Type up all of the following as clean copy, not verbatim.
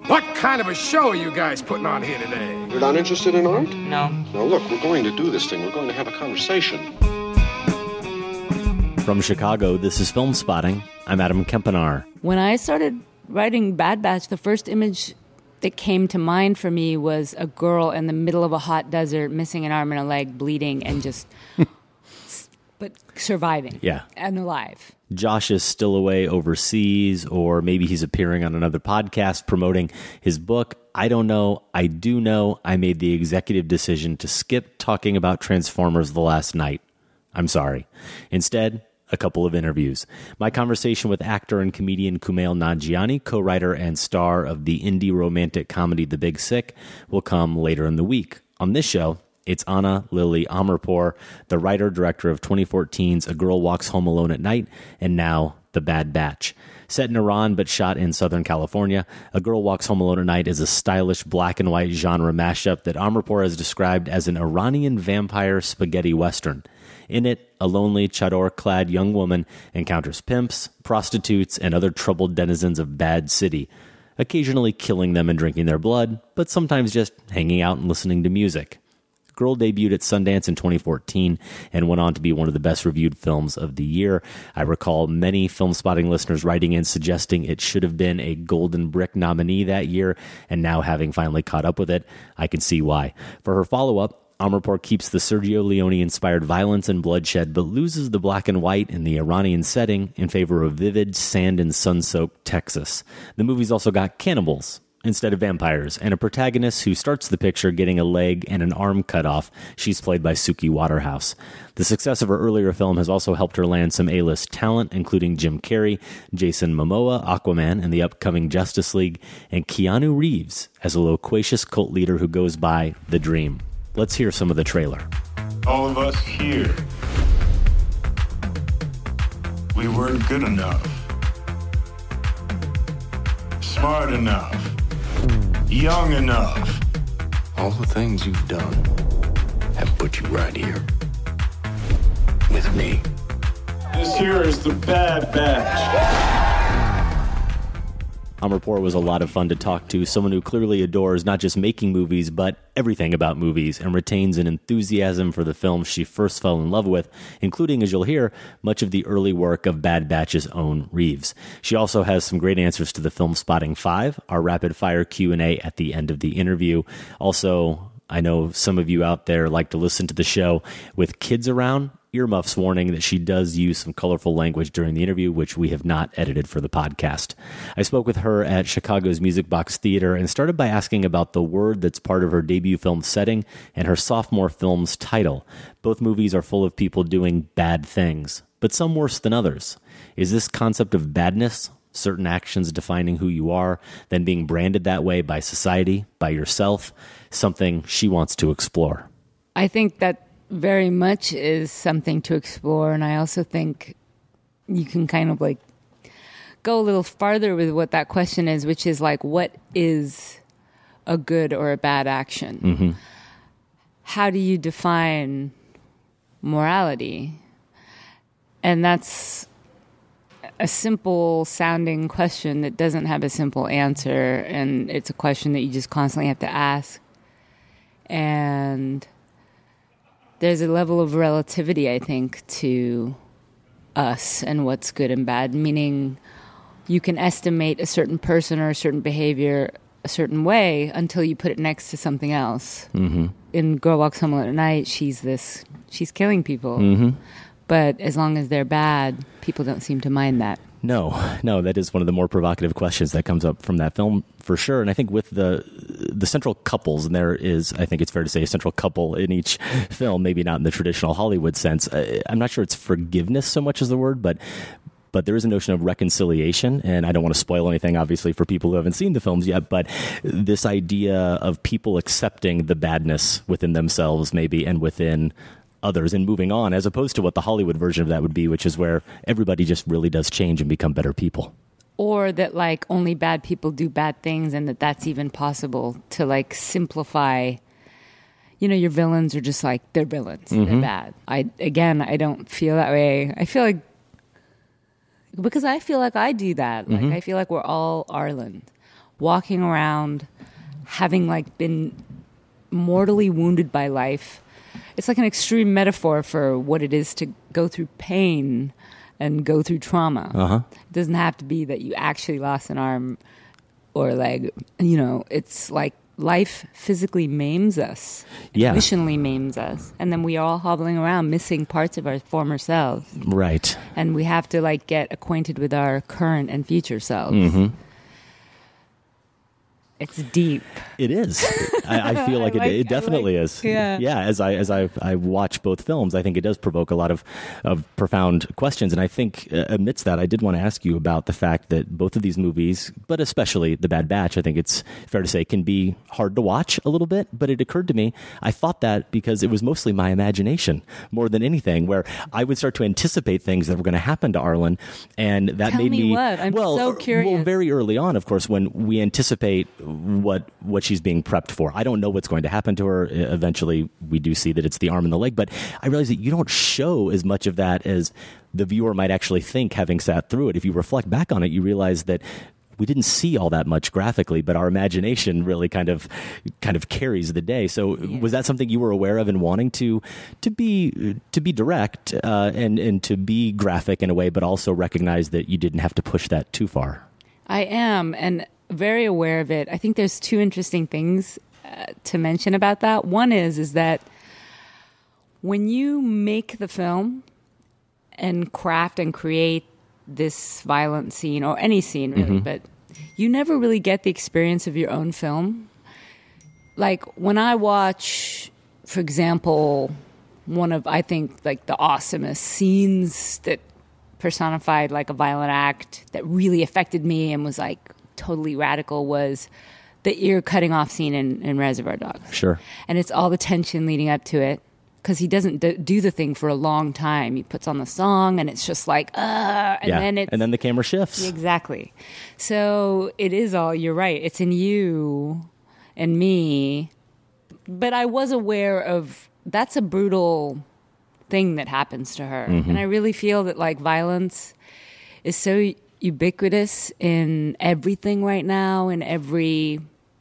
What kind of a show are you guys putting on here today? You're not interested in art? No. Now look, we're going to do this thing. We're going to have a conversation. From Chicago, this is Film Spotting. I'm Adam Kempenaar. When I started writing Bad Batch, the first image that came to mind for me was a girl in the middle of a hot desert, missing an arm and a leg, bleeding, and just but surviving. Yeah. And alive. Josh is still away overseas, or maybe he's appearing on another podcast promoting his book. I don't know. I do know I made the executive decision to skip talking about Transformers the last night. I'm sorry. Instead, a couple of interviews. My conversation with actor and comedian Kumail Nanjiani, co-writer and star of the indie romantic comedy The Big Sick, will come later in the week. On this show, it's Anna Lily Amirpour, the writer-director of 2014's A Girl Walks Home Alone at Night, and now The Bad Batch. Set in Iran but shot in Southern California, A Girl Walks Home Alone at Night is a stylish black and white genre mashup that Amirpour has described as an Iranian vampire spaghetti western. In it, a lonely, chador-clad young woman encounters pimps, prostitutes, and other troubled denizens of Bad City, occasionally killing them and drinking their blood, but sometimes just hanging out and listening to music. Girl debuted at Sundance in 2014 and went on to be one of the best-reviewed films of the year. I recall many Film Spotting listeners writing in suggesting it should have been a Golden Brick nominee that year, and now having finally caught up with it, I can see why. For her follow-up, Amirpour keeps the Sergio Leone-inspired violence and bloodshed, but loses the black and white in the Iranian setting in favor of vivid, sand and sun-soaked Texas. The movie's also got cannibals instead of vampires, and a protagonist who starts the picture getting a leg and an arm cut off. She's played by Suki Waterhouse. The success of her earlier film has also helped her land some A-list talent, including Jim Carrey, Jason Momoa, Aquaman, and the upcoming Justice League, and Keanu Reeves as a loquacious cult leader who goes by The Dream. Let's hear some of the trailer. All of us here, we weren't good enough, smart enough, young enough. All the things you've done have put you right here with me. This here is the Bad Batch. Amirpour was a lot of fun to talk to, someone who clearly adores not just making movies, but everything about movies, and retains an enthusiasm for the films she first fell in love with, including, as you'll hear, much of the early work of Bad Batch's own Reeves. She also has some great answers to the Film Spotting 5, our rapid-fire Q&A at the end of the interview. Also, I know some of you out there like to listen to the show with kids around. Earmuffs warning that she does use some colorful language during the interview, which we have not edited for the podcast. I spoke with her at Chicago's Music Box Theater and started by asking about the word that's part of her debut film setting and her sophomore film's title. Both movies are full of people doing bad things, but some worse than others. Is this concept of badness, certain actions defining who you are, then being branded that way by society, by yourself, something she wants to explore? I think that very much is something to explore, and I also think you can kind of like go a little farther with what that question is, which is like, what is a good or a bad action? Mm-hmm. How do you define morality? And that's a simple sounding question that doesn't have a simple answer, and it's a question that you just constantly have to ask. And there's a level of relativity, I think, to us and what's good and bad, meaning you can estimate a certain person or a certain behavior a certain way until you put it next to something else. Mm-hmm. In Girl Walks Home Alone at Night, she's killing people. Mm-hmm. But as long as they're bad, people don't seem to mind that. No, that is one of the more provocative questions that comes up from that film, for sure. And I think with the central couples, and there is, I think it's fair to say, a central couple in each film, maybe not in the traditional Hollywood sense. I'm not sure it's forgiveness so much as the word, but there is a notion of reconciliation, and I don't want to spoil anything, obviously, for people who haven't seen the films yet, but this idea of people accepting the badness within themselves, maybe, and within others, and moving on, as opposed to what the Hollywood version of that would be, which is where everybody just really does change and become better people. Or that, like, only bad people do bad things, and that's even possible to, like, simplify. You know, your villains are just like, they're villains. Mm-hmm. They're bad. I don't feel that way. I feel like, because I feel like I do that. Like, I feel like we're all Arlen. walking around having like been mortally wounded by life. It's like an extreme metaphor for what it is to go through pain and go through trauma. It doesn't have to be that you actually lost an arm or leg. You know, it's like life physically maims us, emotionally maims us. And then we are all hobbling around missing parts of our former selves. Right. And we have to like get acquainted with our current and future selves. It's deep. It is. I feel like it definitely is. Yeah. Yeah. As I watch both films, I think it does provoke a lot of profound questions. And I think amidst that, I did want to ask you about the fact that both of these movies, but especially The Bad Batch, I think it's fair to say can be hard to watch a little bit. But it occurred to me, I thought that because it was mostly my imagination more than anything, where I would start to anticipate things that were going to happen to Arlen. And that Tell made me what? I'm so curious. Well, very early on, of course, when we anticipate what she's being prepped for. I don't know what's going to happen to her. Eventually, we do see that it's the arm and the leg, but I realize that you don't show as much of that as the viewer might actually think, having sat through it. If you reflect back on it, you realize that we didn't see all that much graphically, but our imagination really kind of carries the day. So was that something you were aware of and wanting to be direct and to be graphic in a way, but also recognize that you didn't have to push that too far? I am, and very aware of it. I think there's two interesting things to mention about that. One is that when you make the film and craft and create this violent scene, or any scene really, but you never really get the experience of your own film. Like when I watch, for example, one of, I think, like the awesomest scenes that personified like a violent act that really affected me and was like totally radical was the ear cutting off scene in Reservoir Dogs. Sure. And it's all the tension leading up to it because he doesn't do the thing for a long time. He puts on the song and it's just like, and then the camera shifts. Exactly. So it is all, you're right. It's in you and me. But I was aware of, that's a brutal thing that happens to her. And I really feel that like violence is so ubiquitous in everything right now, in every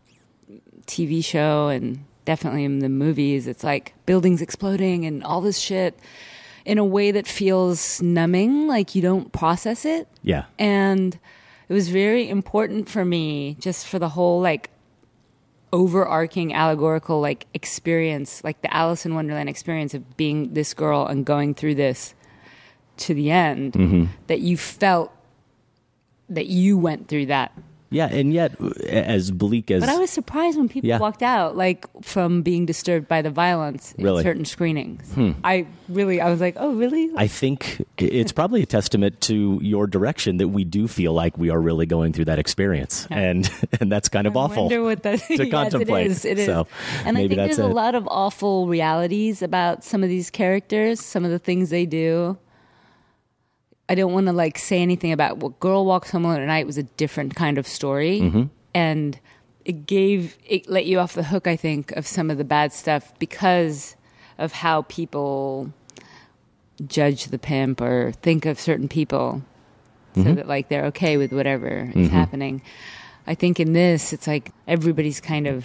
TV show and definitely in the movies. It's like buildings exploding and all this shit in a way that feels numbing, like you don't process it. Yeah. And it was very important for me just for the whole like overarching allegorical like experience, like the Alice in Wonderland experience of being this girl and going through this to the end, that you felt that you went through that. Yeah, and yet, as bleak as... But I was surprised when people walked out, like, from being disturbed by the violence in certain screenings. I was like, oh, really? I think it's probably a testament to your direction that we do feel like we are really going through that experience. And that's kind of awful wonder what that, to contemplate. It is. So and I think there's a lot of awful realities about some of these characters, some of the things they do. I don't want to like say anything about what Girl Walks Home Alone at Night was a different kind of story. And it let you off the hook, I think, of some of the bad stuff because of how people judge the pimp or think of certain people so that like they're okay with whatever is happening. I think in this, it's like everybody's kind of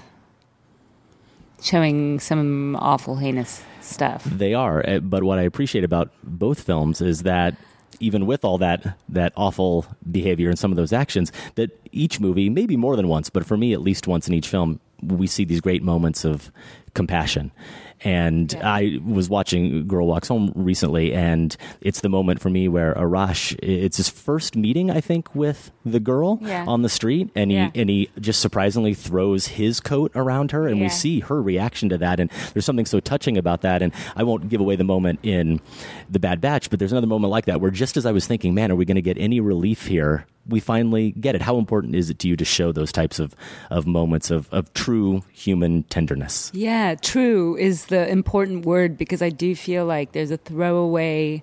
showing some awful, heinous stuff. They are. But what I appreciate about both films is that even with all that awful behavior and some of those actions, that each movie, maybe more than once, but for me at least once in each film, we see these great moments of compassion. And I was watching Girl Walks Home recently, and it's the moment for me where Arash, it's his first meeting, I think, with the girl on the street, and he just surprisingly throws his coat around her, and we see her reaction to that, and there's something so touching about that. And I won't give away the moment in The Bad Batch, but there's another moment like that where just as I was thinking, man, are we going to get any relief here? We finally get it. How important is it to you to show those types of moments of true human tenderness? Yeah, true is the important word, because I do feel like there's a throwaway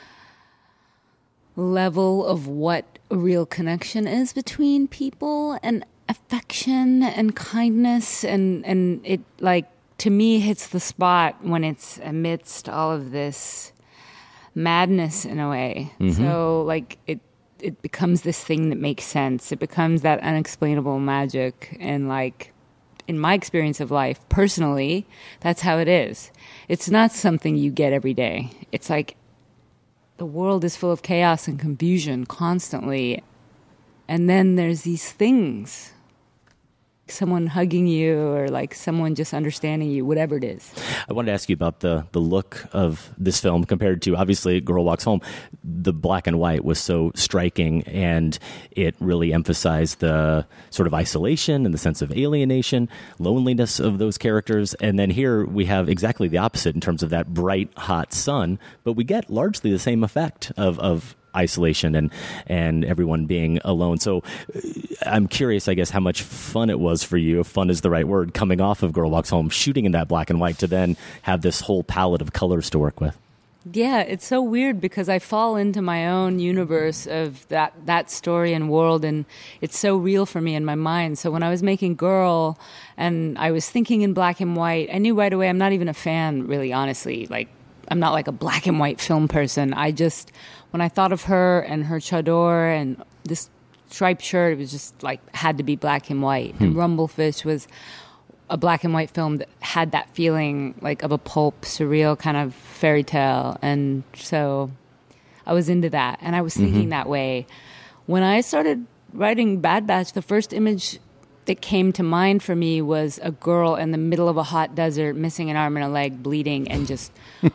level of what a real connection is between people, and affection and kindness, and it, like, to me hits the spot when it's amidst all of this madness in a way. So like it becomes this thing that makes sense. It becomes that unexplainable magic. And like, in my experience of life, personally, that's how it is. It's not something you get every day. It's like the world is full of chaos and confusion constantly. And then there's these things. Someone hugging you or like someone just understanding you, whatever it is. I wanted to ask you about the look of this film compared to, obviously, Girl Walks Home. The black and white was so striking, and it really emphasized the sort of isolation and the sense of alienation, loneliness of those characters. And then here we have exactly the opposite in terms of that bright, hot sun, but we get largely the same effect of isolation and everyone being alone. So I'm curious, I guess, how much fun it was for you, if fun is the right word, coming off of Girl Walks Home, shooting in that black and white to then have this whole palette of colors to work with. Yeah, it's so weird because I fall into my own universe of that story and world, and it's so real for me in my mind. So when I was making Girl and I was thinking in black and white, I knew right away I'm not even a fan, really, honestly. Like, I'm not like a black and white film person. When I thought of her and her chador and this striped shirt, it was just like, had to be black and white. And Rumblefish was a black and white film that had that feeling like of a pulp, surreal kind of fairy tale. And so I was into that. And I was thinking that way. When I started writing Bad Batch, the first image that came to mind for me was a girl in the middle of a hot desert, missing an arm and a leg, bleeding, and just...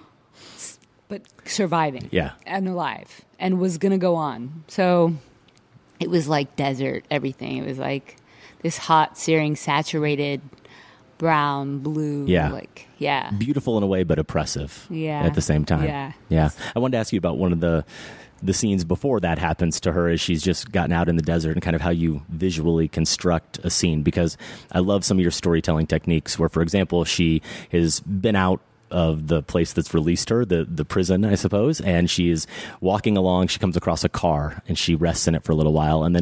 but surviving and alive and was going to go on. So it was like desert, everything. It was like this hot, searing, saturated brown, blue. Beautiful in a way, but oppressive at the same time. Yeah. I wanted to ask you about one of the scenes before that happens to her as she's just gotten out in the desert and kind of how you visually construct a scene, because I love some of your storytelling techniques where, for example, she has been out of the place that's released her, the prison, I suppose, and she is walking along. She comes across a car and she rests in it for a little while, and then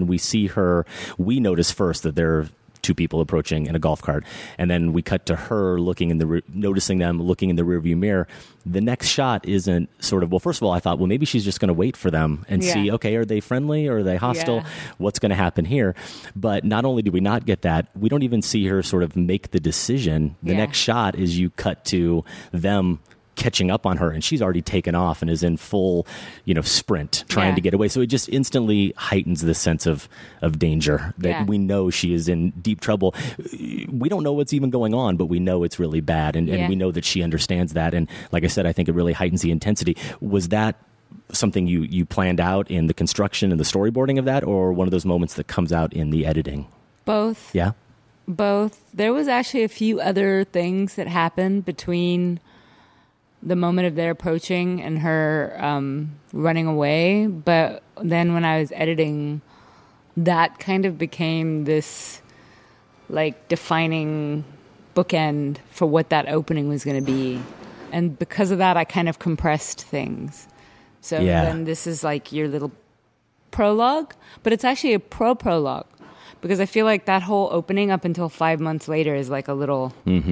we notice first that there are two people approaching in a golf cart, and then we cut to her noticing them looking in the rearview mirror. The next shot isn't sort of, well, first of all, I thought, well, maybe she's just going to wait for them and see, okay, are they friendly or are they hostile? What's going to happen here? But not only do we not get that, we don't even see her sort of make the decision. The next shot is you cut to them catching up on her, and she's already taken off and is in full, sprint trying to get away. So it just instantly heightens this sense of danger that we know she is in deep trouble. We don't know what's even going on, but we know it's really bad, and we know that she understands that. And like I said, I think it really heightens the intensity. Was that something you planned out in the construction and the storyboarding of that, or one of those moments that comes out in the editing? Both. Yeah? Both. There was actually a few other things that happened between the moment of their approaching and her running away. But then when I was editing, that kind of became this like defining bookend for what that opening was going to be. And because of that, I kind of compressed things. So then this is like your little prologue, but it's actually a prologue, because I feel like that whole opening up until 5 months later is like a little...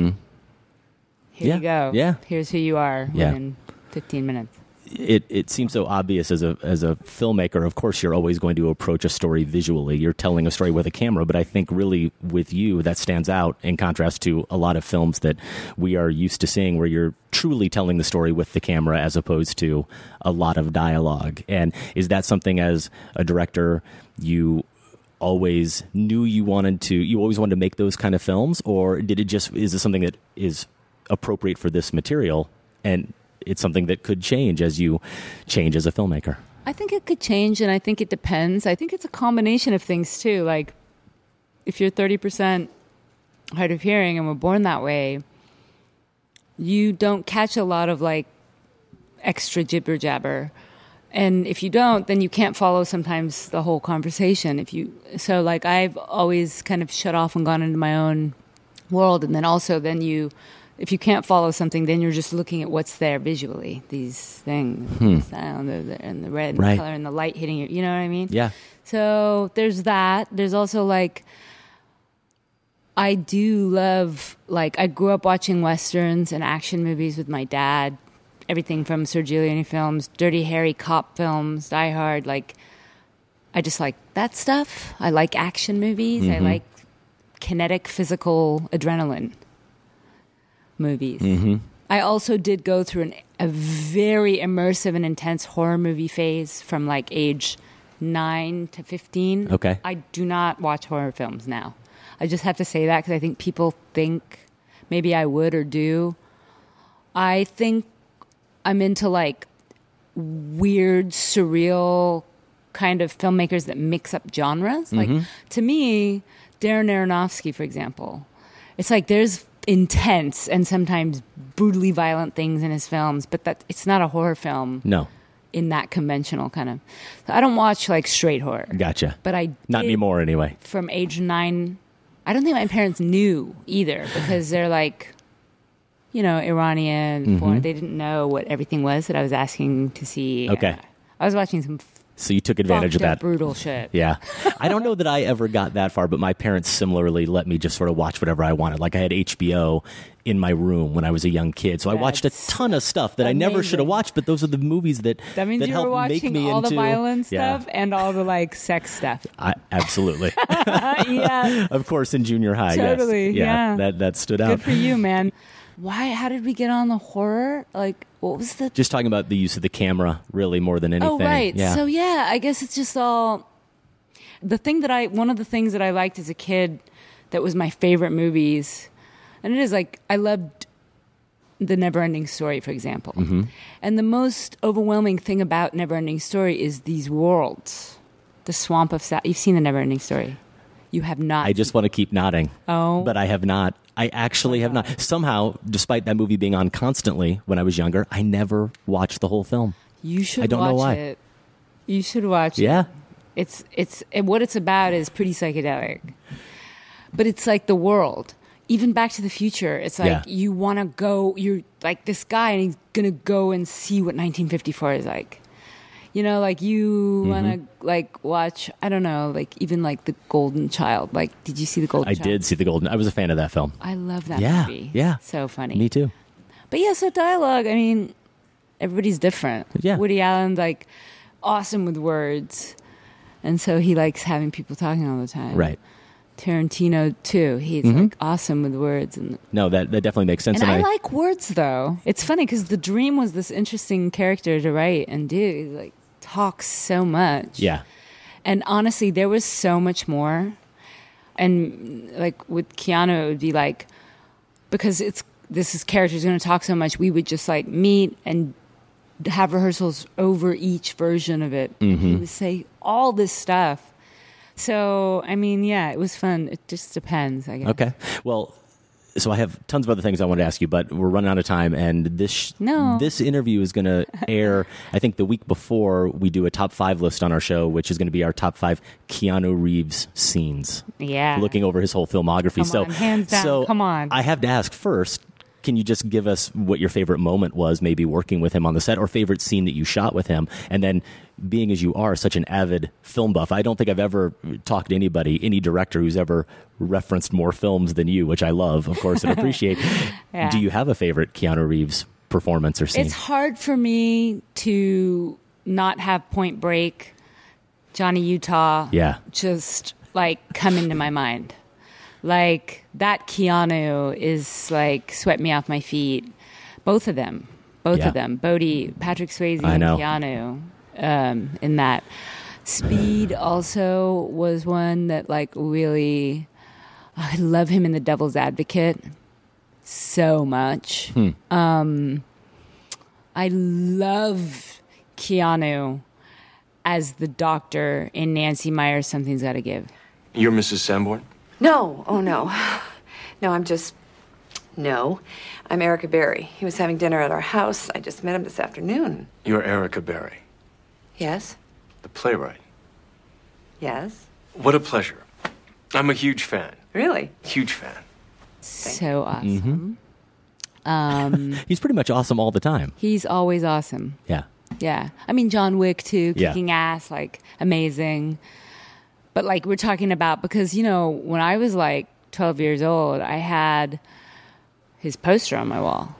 Here you go. Yeah. Here's who you are within 15 minutes. It seems so obvious as a filmmaker. Of course, you're always going to approach a story visually. You're telling a story with a camera, but I think really with you, that stands out in contrast to a lot of films that we are used to seeing, where you're truly telling the story with the camera as opposed to a lot of dialogue. And is that something as a director you always knew you always wanted to make those kind of films, or is it something that is appropriate for this material, and it's something that could change as you change as a filmmaker? I think it could change, and I think it depends. I think it's a combination of things too. Like, if you're 30% hard of hearing and were born that way, you don't catch a lot of like extra jibber jabber, and if you don't, then you can't follow sometimes the whole conversation. So like, I've always kind of shut off and gone into my own world, and then also if you can't follow something, then you're just looking at what's there visually. These things, the sound and the red and the color and the light hitting you. You know what I mean? Yeah. So there's that. There's also like, I do love, like, I grew up watching Westerns and action movies with my dad. Everything from Sergio Leone films, Dirty Harry cop films, Die Hard. Like, I just like that stuff. I like action movies. I like kinetic, physical adrenaline movies. I also did go through a very immersive and intense horror movie phase from like age 9 to 15. Okay. I do not watch horror films now. I just have to say that because I think people think maybe I would or do. I think I'm into like weird, surreal kind of filmmakers that mix up genres. Like to me, Darren Aronofsky, for example, it's like there's intense and sometimes brutally violent things in his films, but that it's not a horror film. No. In that conventional kind of. I don't watch like straight horror. Gotcha. But I Not did anymore anyway. From age 9. I don't think my parents knew either because they're like, you know, Iranian. Foreign. They didn't know what everything was that I was asking to see. Okay. I was watching some So you took advantage of fucked up, that. brutal shit. Yeah. I don't know that I ever got that far, but my parents similarly let me just sort of watch whatever I wanted. Like I had HBO in my room when I was a young kid. So I watched a That's ton of stuff that I never should have amazing. watched, but those are the movies that That means you helped were make watching me all into the violent Yeah. stuff and all the like sex stuff. Absolutely. Yeah. Of course, in junior high, Totally, yes. yeah. That stood Good out. for you, man. Why? How did we get on the horror? Like, what was the... Just talking about the use of the camera, really, more than anything. Oh, right. Yeah. So, yeah, I guess it's just all... One of the things that I liked as a kid that was my favorite movies, and it is like, I loved The Neverending Story, for example. And the most overwhelming thing about Neverending Story is these worlds. The Swamp of South... You've seen The Neverending Story. You have not. I just want to keep nodding. Oh. But I have not. I actually have not. Somehow, despite that movie being on constantly when I was younger, I never watched the whole film. You should I don't watch know why. it. You should watch it. Yeah. What it's about is pretty psychedelic. But it's like the world. Even Back to the Future, it's like Yeah. you want to go, you're like this guy and he's going to go and see what 1954 is like. You know, like you want to like watch, I don't know, like even like The Golden Child. Like, did you see The Golden I Child? did see The Golden. I was a fan of that film. I love that Yeah, movie. yeah. So funny. Me too. But yeah, so dialogue, I mean, everybody's different. Yeah. Woody Allen's like awesome with words. And so he likes having people talking all the time. Right. Tarantino too. He's like awesome with words. And No, that definitely makes sense. and I like words though. It's funny because The Dream was this interesting character to write and do. He like talks so much. Yeah. And honestly, there was so much more. And like with Keanu, it would be like, because this character is going to talk so much, we would just like meet and have rehearsals over each version of it. He would say all this stuff. So, I mean, yeah, it was fun. It just depends, I guess. Okay. Well, so I have tons of other things I want to ask you, but we're running out of time, and this interview is going to air, I think, the week before we do a top 5 list on our show, which is going to be our top 5 Keanu Reeves scenes. Yeah. Looking over his whole filmography. Come on, hands down. So Come on. I have to ask first, can you just give us what your favorite moment was, maybe working with him on the set, or favorite scene that you shot with him? And then, being as you are such an avid film buff, I don't think I've ever talked to any director who's ever referenced more films than you, which I love, of course, and appreciate. Yeah. Do you have a favorite Keanu Reeves performance or scene? It's hard for me to not have Point Break, Johnny Utah, Yeah. just like come into my mind. Like that Keanu is like swept me off my feet. Both of them. Yeah. Bodhi, Patrick Swayze I and know. Keanu in that. Speed also was one that like really, I love him in The Devil's Advocate so much. I love Keanu as the doctor in Nancy Meyer's Something's Gotta Give. You're Mrs. Sanborn? No, oh no. No, I'm Erica Berry. He was having dinner at our house. I just met him this afternoon. You're Erica Berry, Yes? the playwright. Yes? What a pleasure. I'm a huge fan. Really? Huge fan. So awesome. He's pretty much awesome all the time. He's always awesome. Yeah. Yeah. I mean, John Wick, too, Yeah. kicking ass, like, amazing. But, like, we're talking about, because, you know, when I was, like, 12 years old, I had his poster on my wall.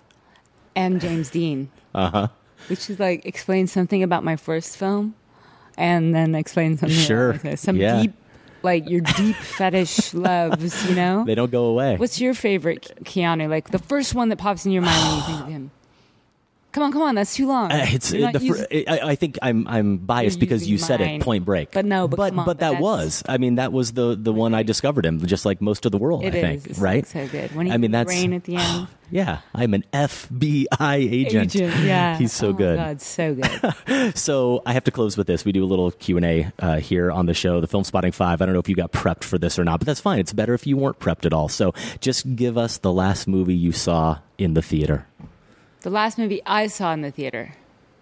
And James Dean. Uh-huh. Which is, like, explains something about my first film. and then explain something. Sure. Some deep, like your deep fetish loves, you know? They don't go away. What's your favorite Keanu? Like the first one that pops in your mind when you think of him? Come on, that's too long. I think I'm biased because you said it, Point Break. But no, but come on, that was the one I discovered him, just like most of the world, I think. It's right? So good. When he that's rain at the end. Yeah, I'm an FBI agent. Yeah. He's so good. Oh, God, so good. So I have to close with this. We do a little Q&A here on the show, the Film Spotting 5. I don't know if you got prepped for this or not, but that's fine. It's better if you weren't prepped at all. So just give us the last movie you saw in the theater. The last movie I saw in the theater.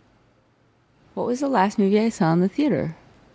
What was the last movie I saw in the theater?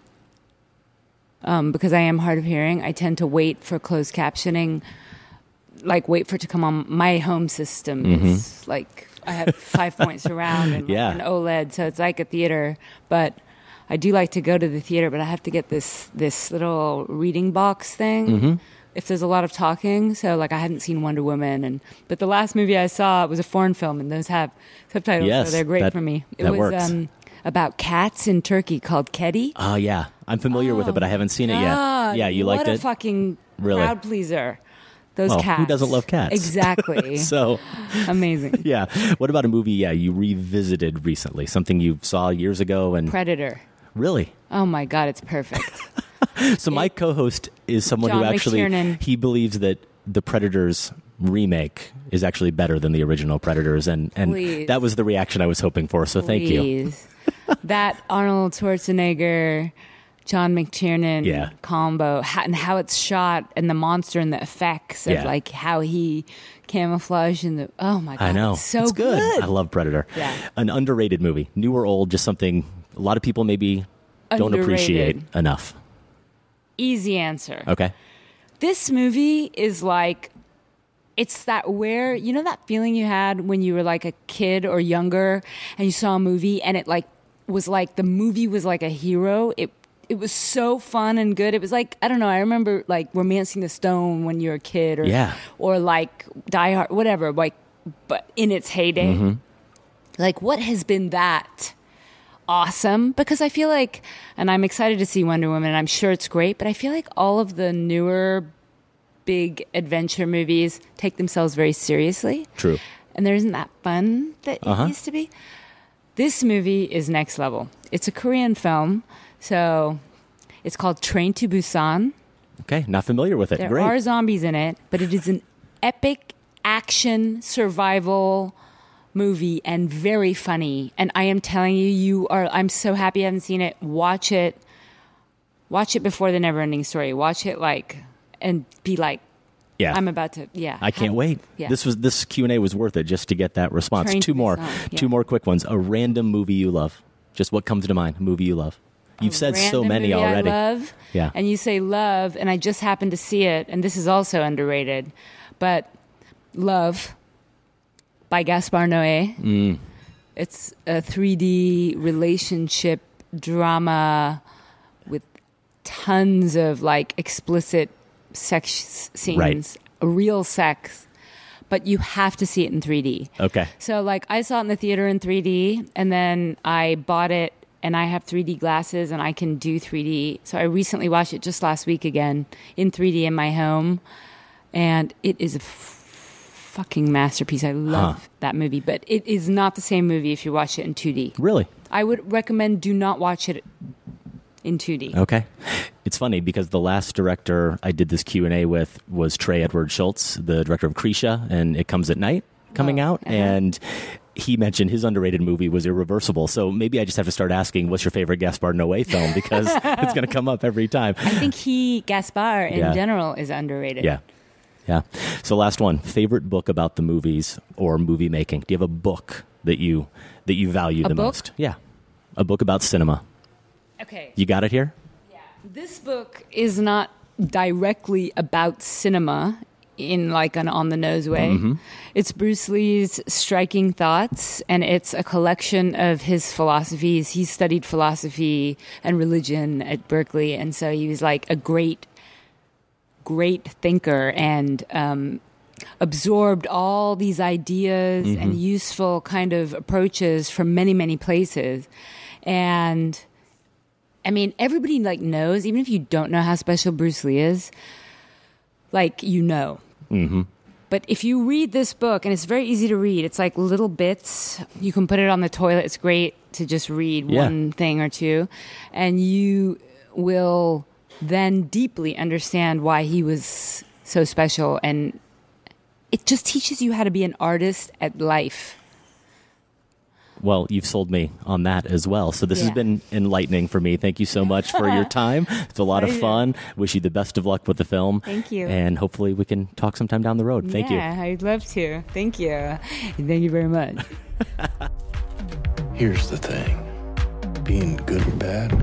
Because I am hard of hearing, I tend to wait for closed captioning, like wait for it to come on. My home system is like, I have 5 points surround and an OLED, so it's like a theater. But I do like to go to the theater, but I have to get this little reading box thing. If there's a lot of talking, so like I hadn't seen Wonder Woman, but the last movie I saw was a foreign film, and those have subtitles, so they're great for me. It was works. About cats in Turkey called Kedi. Oh yeah, I'm familiar with it, but I haven't seen it yet. Yeah, you liked it? What a fucking crowd pleaser! Those cats. Who doesn't love cats? Exactly. So amazing. Yeah. What about a movie? Yeah, you revisited recently, something you saw years ago, and Predator. Really? Oh my God, it's perfect. So my co-host is someone John who actually McTiernan. He believes that the Predators remake is actually better than the original Predators, and that was the reaction I was hoping for. So thank you. That Arnold Schwarzenegger, John McTiernan combo, and how it's shot, and the monster and the effects of like how he camouflaged in the. Oh my God, I know, it's so it's good. I love Predator. Yeah. An underrated movie, new or old, just something a lot of people maybe don't appreciate enough. Easy answer. Okay. This movie is like, it's that you know that feeling you had when you were like a kid or younger and you saw a movie and it like was like the movie was like a hero. It was so fun and good. It was like, I don't know, I remember like Romancing the Stone when you were a kid or like Die Hard, whatever, like, but in its heyday. Like what has been that awesome? Because I feel like, and I'm excited to see Wonder Woman, and I'm sure it's great, but I feel like all of the newer big adventure movies take themselves very seriously. True. And there isn't that fun that it used to be. This movie is next level. It's a Korean film, so it's called Train to Busan. Okay, not familiar with it. There Great. are zombies in it, but it is an epic action survival movie and very funny. And I am telling you, I'm so happy I haven't seen it. Watch it before the Neverending Story. Watch it and be like, I'm about to, I can't wait. Yeah. This Q&A was worth it just to get that response. Two more quick ones. A random movie you love. Just what comes to mind, a movie you love. You've said so many already. I love, and you say love, and I just happened to see it, and this is also underrated, but Love by Gaspar Noé. It's a 3D relationship drama with tons of like explicit sex scenes, real sex, but you have to see it in 3D. Okay. So like I saw it in the theater in 3D, and then I bought it, and I have 3D glasses, and I can do 3D. So I recently watched it just last week again in 3D in my home, and it is a fucking masterpiece. I love that movie, but it is not the same movie if you watch it in 2D. Really? I would recommend do not watch it in 2D. Okay. It's funny because the last director I did this Q&A with was Trey Edward Schultz, the director of Krisha and It Comes at Night coming out. And he mentioned his underrated movie was Irreversible. So maybe I just have to start asking, what's your favorite Gaspar Noé film? Because it's going to come up every time. I think Gaspar in general is underrated. Yeah. Yeah. So last one, favorite book about the movies or movie making. Do you have a book that you value the most? Yeah. A book about cinema. Okay. You got it here? Yeah. This book is not directly about cinema in like an on-the-nose way. It's Bruce Lee's Striking Thoughts, and it's a collection of his philosophies. He studied philosophy and religion at Berkeley, and so he was like a great thinker and absorbed all these ideas and useful kind of approaches from many, many places. And I mean, everybody like knows, even if you don't know how special Bruce Lee is, like, you know. Mm-hmm. But if you read this book, and it's very easy to read, it's like little bits. You can put it on the toilet. It's great to just read one thing or two. And you will then deeply understand why he was so special. And it just teaches you how to be an artist at life. Well, you've sold me on that as well. So this has been enlightening for me. Thank you so much for your time. It's a lot of fun. Wish you the best of luck with the film. Thank you. And hopefully we can talk sometime down the road. Thank you. Yeah, I'd love to. Thank you. Thank you very much. Here's the thing. Being good or bad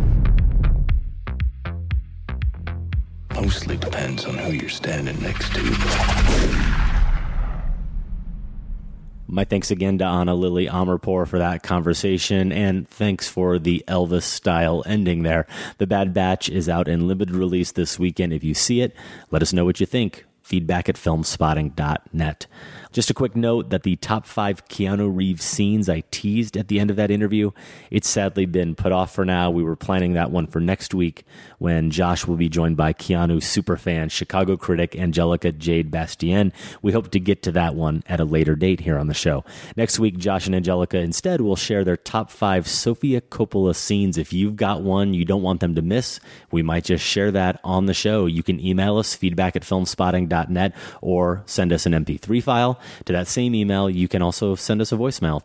mostly depends on who you're standing next to. My thanks again to Anna Lily Amirpour for that conversation, and thanks for the Elvis-style ending there. The Bad Batch is out in limited release this weekend. If you see it, let us know what you think. Feedback at filmspotting.net. Just a quick note that the top 5 Keanu Reeves scenes I teased at the end of that interview, it's sadly been put off for now. We were planning that one for next week when Josh will be joined by Keanu superfan, Chicago critic Angelica Jade Bastien. We hope to get to that one at a later date here on the show. Next week, Josh and Angelica instead will share their top 5 Sofia Coppola scenes. If you've got one you don't want them to miss, we might just share that on the show. You can email us, feedback at filmspotting.net, or send us an MP3 file. To that same email, you can also send us a voicemail,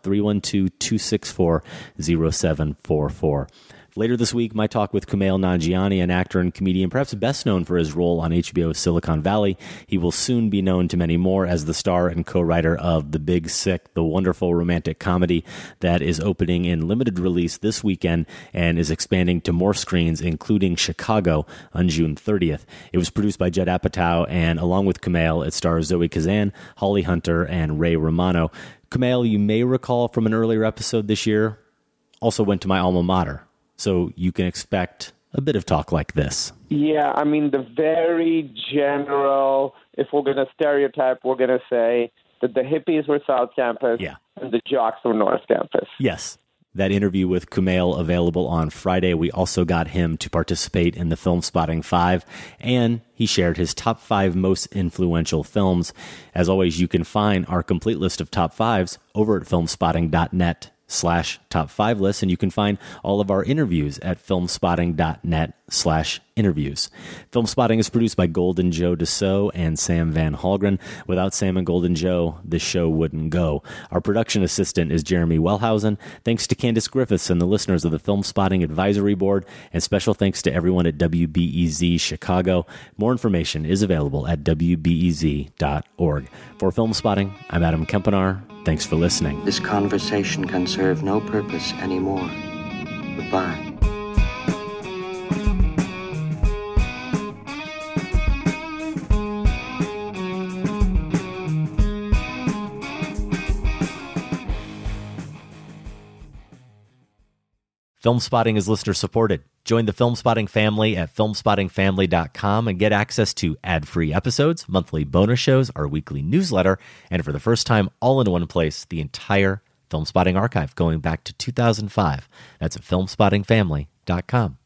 312-264-0744. Later this week, my talk with Kumail Nanjiani, an actor and comedian perhaps best known for his role on HBO's Silicon Valley. He will soon be known to many more as the star and co-writer of The Big Sick, the wonderful romantic comedy that is opening in limited release this weekend and is expanding to more screens, including Chicago on June 30th. It was produced by Judd Apatow, and along with Kumail, it stars Zoe Kazan, Holly Hunter, and Ray Romano. Kumail, you may recall from an earlier episode this year, also went to my alma mater. So you can expect a bit of talk like this. Yeah, I mean, the very general, if we're going to stereotype, we're going to say that the hippies were South Campus and the jocks were North Campus. Yes. That interview with Kumail available on Friday. We also got him to participate in the Film Spotting 5, and he shared his top 5 most influential films. As always, you can find our complete list of top 5s over at filmspotting.net/top 5 list, and you can find all of our interviews at filmspotting.net/interviews. Film Spotting is produced by Golden Joe Dassault and Sam Van Halgren. Without Sam and Golden Joe, this show wouldn't go. Our production assistant is Jeremy Wellhausen. Thanks to Candace Griffiths and the listeners of the Film Spotting Advisory Board, and special thanks to everyone at WBEZ Chicago. More information is available at wbez.org. For Film Spotting, I'm Adam Kempenaar. Thanks for listening. This conversation can serve no purpose anymore. Goodbye. Film Spotting is listener supported. Join the Film Spotting family at filmspottingfamily.com and get access to ad-free episodes, monthly bonus shows, our weekly newsletter, and for the first time, all in one place, the entire Film Spotting archive going back to 2005. That's at filmspottingfamily.com.